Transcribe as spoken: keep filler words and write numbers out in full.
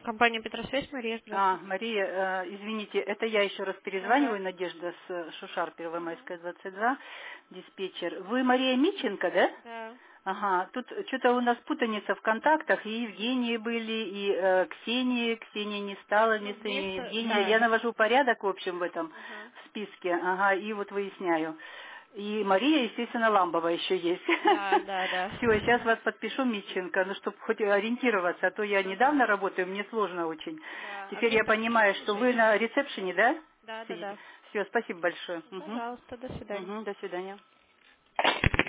Компания Петросвязь, Мария, А, здравствуйте. Мария, э, извините, это я еще раз Ага. перезваниваю, Надежда с э, Шушар, Первомайская, двадцать два, диспетчер. Вы Мария Миченко, да? Да. Ага, тут что-то у нас путаница в контактах, и Евгении были, и э, Ксении, Ксения не стала, Ну, вместо нее вместо... Евгения. Я Да. навожу порядок, в общем, в этом Ага. в списке, ага, и вот выясняю. И Мария, естественно, Ламбова еще есть. Да, да, да. Все, сейчас вас подпишу, Митченко, ну, чтобы хоть ориентироваться, а то я недавно Ага. работаю, мне сложно очень. Да. А Теперь мне я так понимаю, что вы удобнее. на ресепшене, да, Да, да, сидите? да. Все, спасибо большое. Угу. Пожалуйста, до свидания. Угу, до свидания.